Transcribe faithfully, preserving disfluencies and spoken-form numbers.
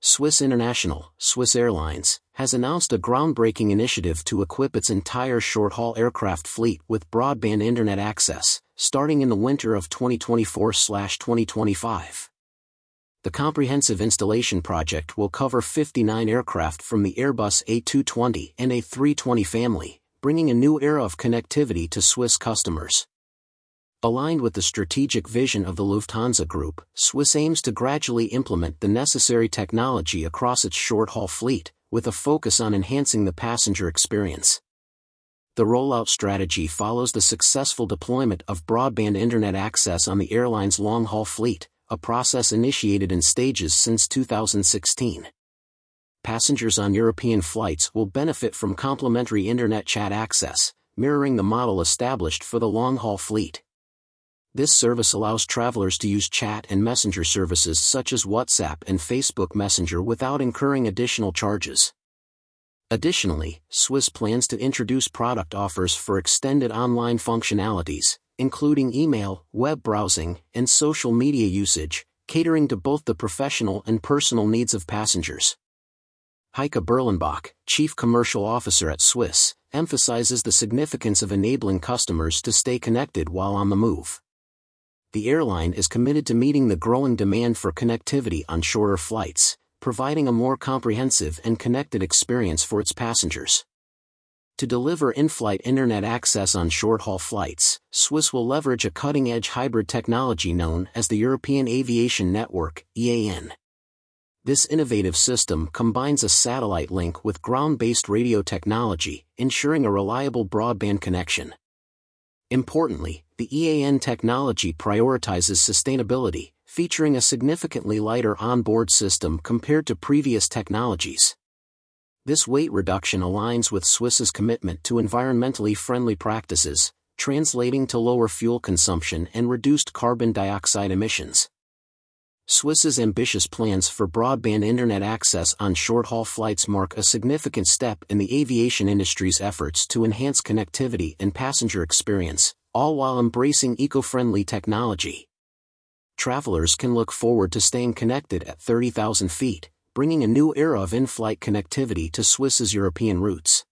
Swiss International, Swiss Airlines, has announced a groundbreaking initiative to equip its entire short-haul aircraft fleet with broadband internet access, starting in the winter of twenty twenty-four to twenty twenty-five. The comprehensive installation project will cover fifty-nine aircraft from the Airbus A two twenty and A three twenty family, bringing a new era of connectivity to Swiss customers. Aligned with the strategic vision of the Lufthansa Group, Swiss aims to gradually implement the necessary technology across its short-haul fleet, with a focus on enhancing the passenger experience. The rollout strategy follows the successful deployment of broadband internet access on the airline's long-haul fleet, a process initiated in stages since two thousand sixteen. Passengers on European flights will benefit from complimentary internet chat access, mirroring the model established for the long-haul fleet. This service allows travelers to use chat and messenger services such as WhatsApp and Facebook Messenger without incurring additional charges. Additionally, Swiss plans to introduce product offers for extended online functionalities, including email, web browsing, and social media usage, catering to both the professional and personal needs of passengers. Heike Berlenbach, Chief Commercial Officer at Swiss, emphasizes the significance of enabling customers to stay connected while on the move. The airline is committed to meeting the growing demand for connectivity on shorter flights, providing a more comprehensive and connected experience for its passengers. To deliver in-flight internet access on short-haul flights, Swiss will leverage a cutting-edge hybrid technology known as the European Aviation Network, E A N. This innovative system combines a satellite link with ground-based radio technology, ensuring a reliable broadband connection. Importantly, the E A N technology prioritizes sustainability, featuring a significantly lighter onboard system compared to previous technologies. This weight reduction aligns with Swiss's commitment to environmentally friendly practices, translating to lower fuel consumption and reduced carbon dioxide emissions. Swiss's ambitious plans for broadband internet access on short-haul flights mark a significant step in the aviation industry's efforts to enhance connectivity and passenger experience, all while embracing eco-friendly technology. Travelers can look forward to staying connected at thirty thousand feet, bringing a new era of in-flight connectivity to Swiss's European routes.